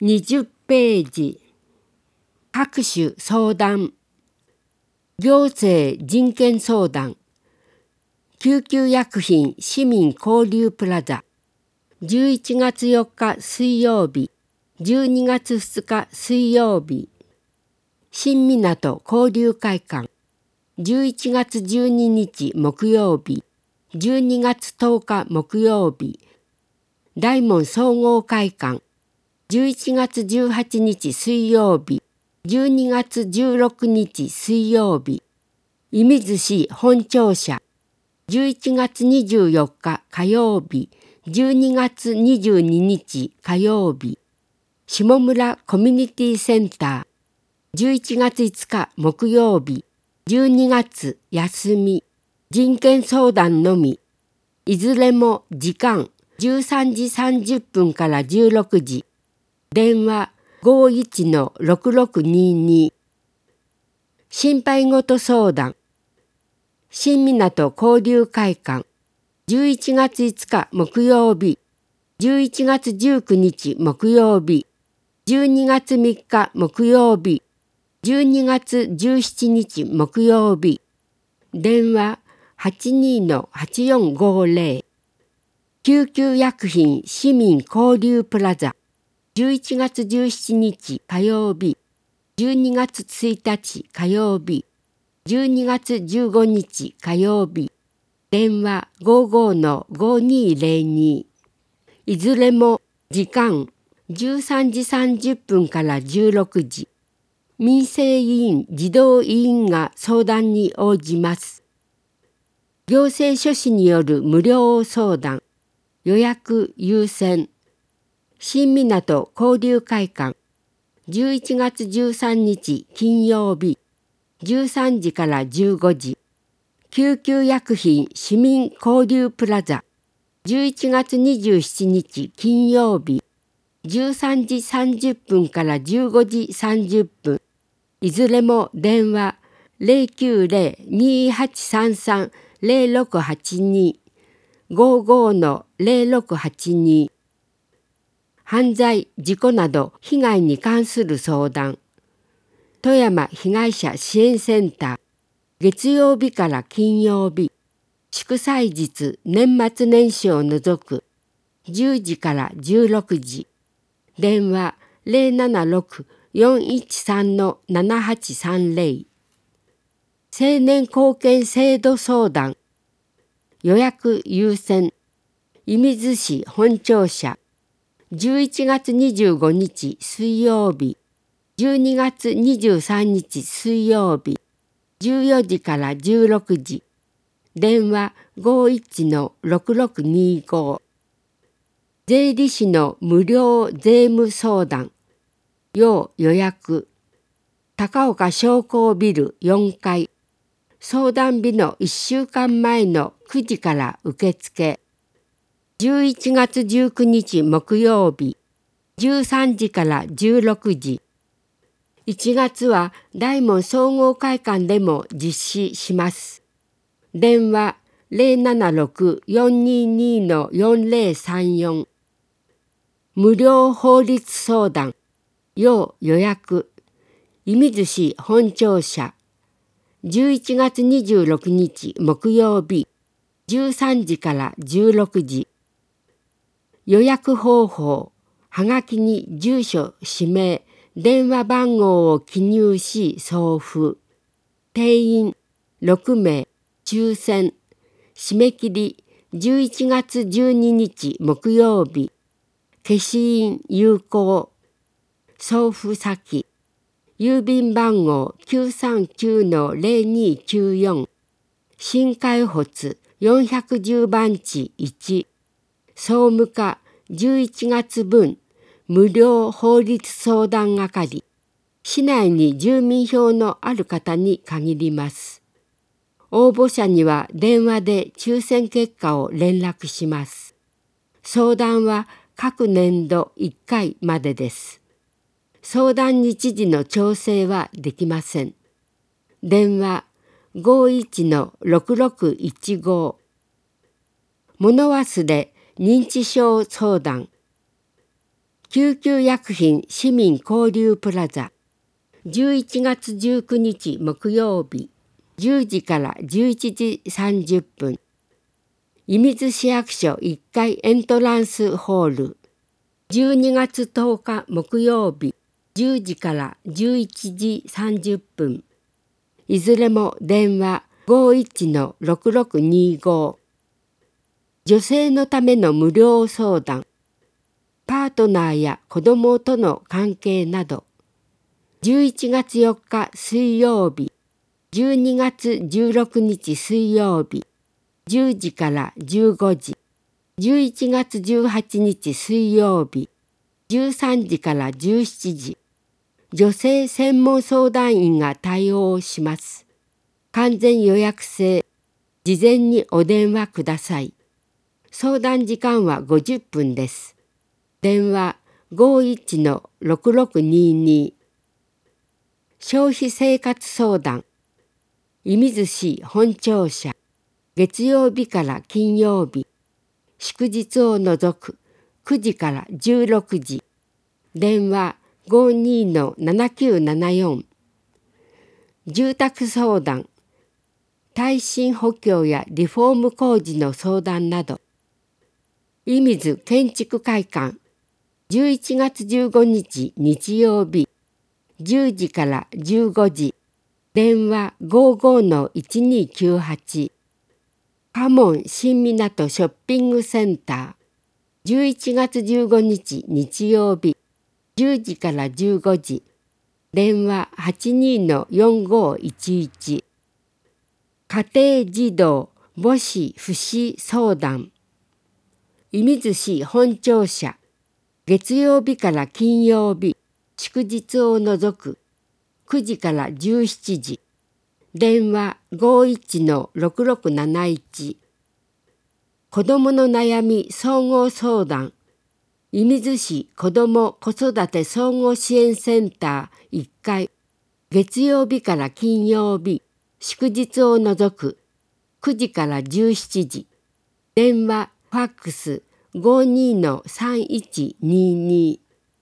20ページ。各種相談。行政人権相談。救急薬品市民交流プラザ。11月4日水曜日、12月2日水曜日。新港交流会館。11月12日木曜日、12月10日木曜日。大門総合会館。11月18日水曜日、12月16日水曜日。射水市本庁舎。11月24日火曜日、12月22日火曜日。下村コミュニティセンター。11月5日木曜日、12月休み。人権相談のみ。いずれも時間13時30分から16時。電話51-6622。心配事相談。新港交流会館。11月5日木曜日、11月19日木曜日、12月3日木曜日、12月17日木曜日。電話82-8450。救急薬品市民交流プラザ。11月17日火曜日、12月1日火曜日、12月15日火曜日。電話55-5202。いずれも時間13時30分から16時。民生委員児童委員が相談に応じます。行政書士による無料相談。予約優先。新港交流会館。11月13日金曜日、13時から15時。救急薬品市民交流プラザ。11月27日金曜日、13時30分から15時30分。いずれも電話090-2833-0682。55-0682。犯罪・事故など被害に関する相談。富山被害者支援センター。月曜日から金曜日。祝祭日・年末年始を除く。10時から16時。電話076-413-7830。青年貢献制度相談。予約優先。射水市本庁舎。11月25日水曜日、12月23日水曜日、14時から16時。電話51-6625。税理士の無料税務相談。要予約。高岡商工ビル4階。相談日の1週間前の9時から受付。11月19日木曜日、13時から16時。1月は大門総合会館でも実施します。電話076-422-4034。無料法律相談。要予約。射水市本庁舎。11月26日木曜日、13時から16時。予約方法。はがきに住所、氏名、電話番号を記入し送付。定員6名。抽選。締め切り11月12日木曜日。消印有効。送付先。郵便番号939-0294。新海発410番地1。総務課11月分無料法律相談係。市内に住民票のある方に限ります。応募者には電話で抽選結果を連絡します。相談は各年度1回までです。相談日時の調整はできません。電話51-6615。物忘れ認知症相談。 救急薬品市民交流プラザ11月19日木曜日10時から11時30分射水市役所1階エントランスホール12月10日木曜日10時から11時30分いずれも電話51-6625女性のための無料相談パートナーや子どもとの関係など11月4日水曜日12月16日水曜日10時から15時11月18日水曜日13時から17時女性専門相談員が対応します。完全予約制事前にお電話ください。相談時間は50分です。電話51-6622消費生活相談射水市本庁舎月曜日から金曜日祝日を除く9時から16時電話52-7974住宅相談耐震補強やリフォーム工事の相談など射水建築会館11月15日日曜日10時から15時電話55-1298嘉門新港ショッピングセンター11月15日日曜日10時から15時電話82-4511家庭児童母子福祉相談射水市本庁舎月曜日から金曜日祝日を除く9時から17時電話51-6671子どもの悩み総合相談射水市子ども子育て総合支援センター1階月曜日から金曜日祝日を除く9時から17時電話ファックス52-3122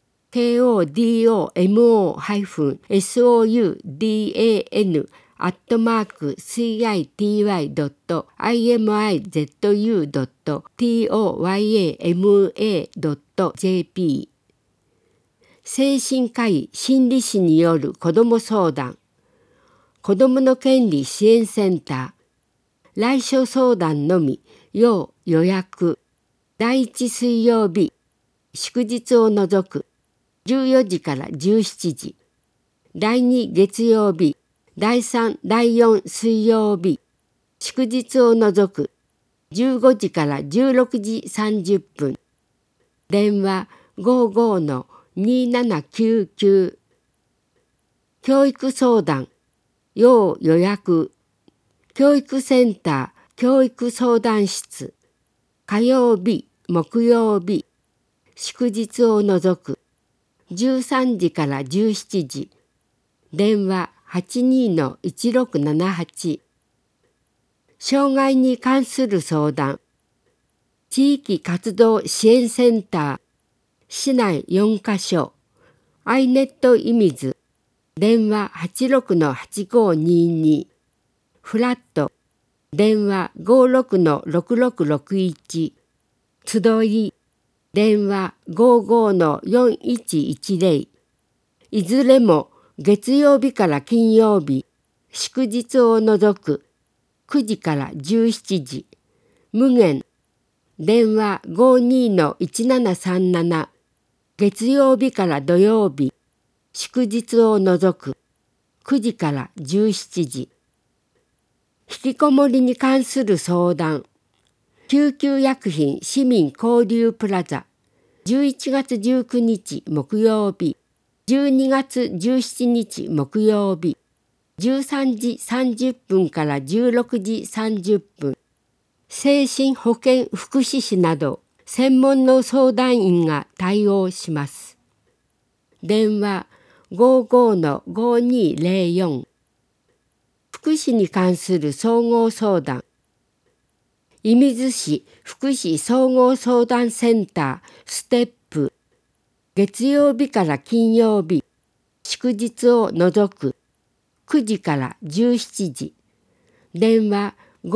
kodomohai-soudai.city.toyama.jp 精神科医心理師による子ども相談子どもの権利支援センター来所相談のみ要予約第1水曜日祝日を除く14時から17時第2月曜日第3第4水曜日祝日を除く15時から16時30分電話55-2799教育相談要予約教育センター教育相談室火曜日木曜日祝日を除く13時から17時電話82-1678障害に関する相談地域活動支援センター市内4カ所アイネット射水電話86-8522フラット電話56-6661集い電話55-4110いずれも月曜日から金曜日祝日を除く9時から17時無限電話52-1737月曜日から土曜日祝日を除く9時から17時引きこもりに関する相談救急薬品市民交流プラザ11月19日木曜日12月17日木曜日13時30分から16時30分精神保健福祉士など専門の相談員が対応します。電話55-5204福祉に関する総合相談射水市福祉総合相談センターステップ月曜日から金曜日、祝日を除く9時から17時。電話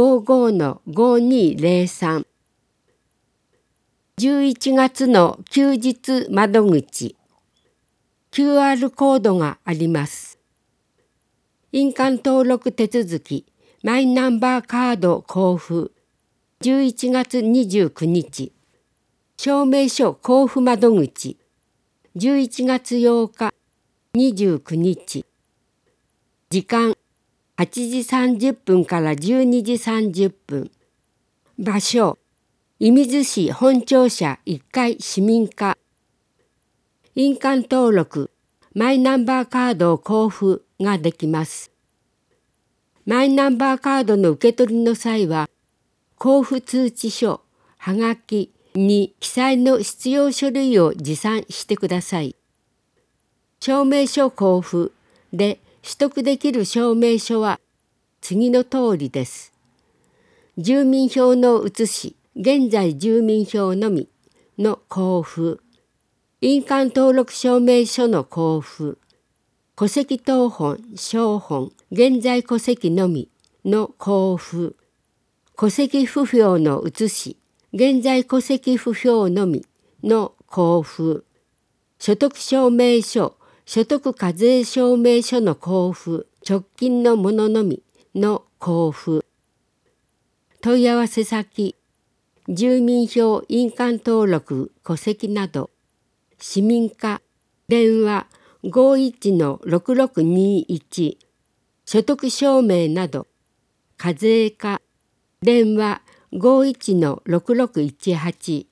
55-5203。11月の休日窓口。QR コードがあります。印鑑登録手続き、マイナンバーカード交付。11月29日。証明書交付窓口。11月8日、29日。時間、8時30分から12時30分。場所、射水市本庁舎1階市民課。印鑑登録、マイナンバーカードを交付ができます。マイナンバーカードの受け取りの際は、交付通知書、はがきに記載の必要書類を持参してください。証明書交付で取得できる証明書は次の通りです。住民票の写し、現在住民票のみの交付。印鑑登録証明書の交付。戸籍謄本、照本、現在戸籍のみの交付。戸籍不評の写し、現在戸籍不評のみの交付。所得証明書、所得課税証明書の交付、直近のもののみの交付。問い合わせ先、住民票印鑑登録戸籍など、市民課、電話51-6621、所得証明など、課税課、電話51-6618